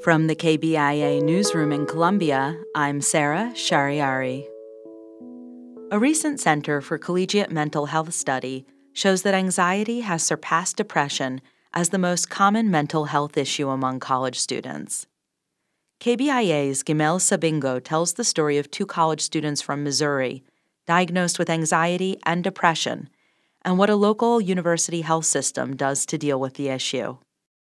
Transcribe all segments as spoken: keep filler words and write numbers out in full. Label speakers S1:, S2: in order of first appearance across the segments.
S1: From the K B I A newsroom in Columbia, I'm Sarah Shariari. A recent Center for Collegiate Mental Health study shows that anxiety has surpassed depression as the most common mental health issue among college students. K B I A's Gimel Sabingo tells the story of two college students from Missouri diagnosed with anxiety and depression, and what a local university health system does to deal with the issue.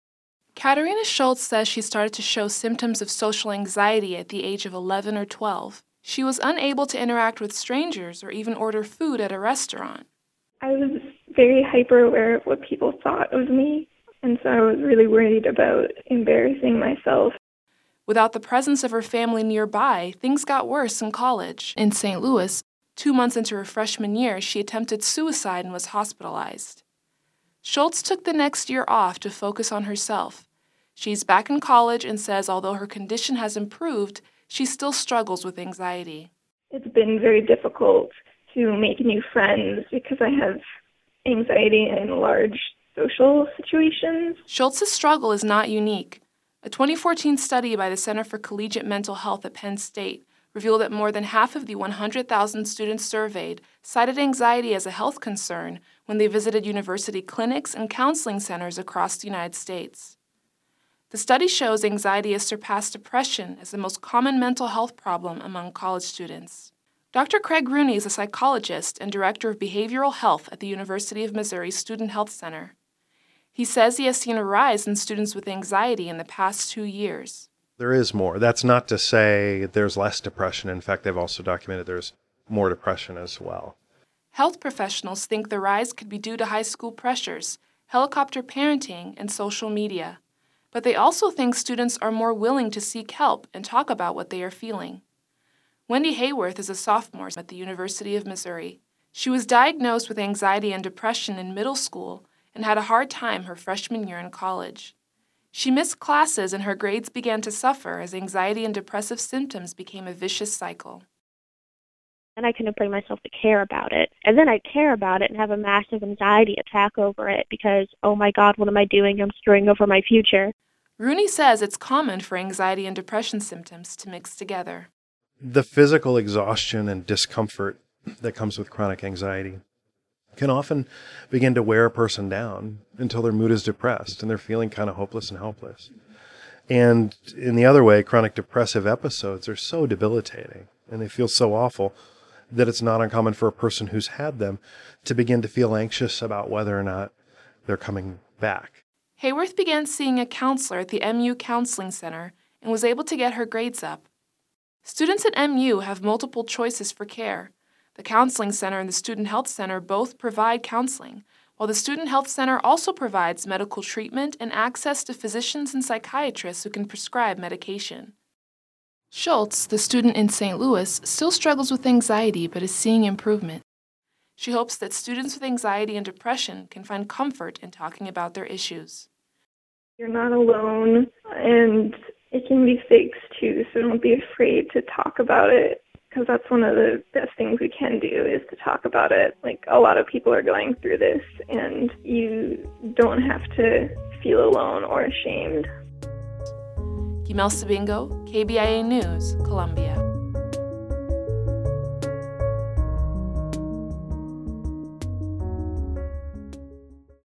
S2: Katarina Schultz says she started to show symptoms of social anxiety at the age of eleven or twelve. She was unable to interact with strangers or even order food at a restaurant.
S3: I was very hyper aware of what people thought of me, and so I was really worried about embarrassing myself.
S2: Without the presence of her family nearby, things got worse in college. In Saint Louis, two months into her freshman year, she attempted suicide and was hospitalized. Schultz took the next year off to focus on herself. She's back in college and says although her condition has improved, she still struggles with anxiety.
S3: It's been very difficult to make new friends because I have anxiety in large social situations.
S2: Schultz's struggle is not unique. A twenty fourteen study by the Center for Collegiate Mental Health at Penn State revealed that more than half of the one hundred thousand students surveyed cited anxiety as a health concern when they visited university clinics and counseling centers across the United States. The study shows anxiety has surpassed depression as the most common mental health problem among college students. Doctor Craig Rooney is a psychologist and director of behavioral health at the University of Missouri Student Health Center. He says he has seen a rise in students with anxiety in the past two years.
S4: There is more. That's not to say there's less depression. In fact, they've also documented there's more depression as well.
S2: Health professionals think the rise could be due to high school pressures, helicopter parenting, and social media. But they also think students are more willing to seek help and talk about what they are feeling. Wendy Hayworth is a sophomore at the University of Missouri. She was diagnosed with anxiety and depression in middle school and had a hard time her freshman year in college. She missed classes and her grades began to suffer as anxiety and depressive symptoms became a vicious cycle.
S5: And I couldn't bring myself to care about it. And then I'd care about it and have a massive anxiety attack over it because, oh my God, what am I doing? I'm screwing over my future.
S2: Rooney says it's common for anxiety and depression symptoms to mix together.
S4: The physical exhaustion and discomfort that comes with chronic anxiety can often begin to wear a person down until their mood is depressed and they're feeling kind of hopeless and helpless. And in the other way, chronic depressive episodes are so debilitating and they feel so awful that it's not uncommon for a person who's had them to begin to feel anxious about whether or not they're coming back.
S2: Hayworth began seeing a counselor at the M U Counseling Center and was able to get her grades up. Students at M U have multiple choices for care. The Counseling Center and the Student Health Center both provide counseling, while the Student Health Center also provides medical treatment and access to physicians and psychiatrists who can prescribe medication. Schultz, the student in Saint Louis, still struggles with anxiety but is seeing improvement. She hopes that students with anxiety and depression can find comfort in talking about their issues.
S3: You're not alone, and it can be fixed too, so don't be afraid to talk about it, because that's one of the best things we can do is to talk about it. Like, a lot of people are going through this, and you don't have to feel alone or ashamed.
S2: Gimel Sabingo, K B I A News, Columbia.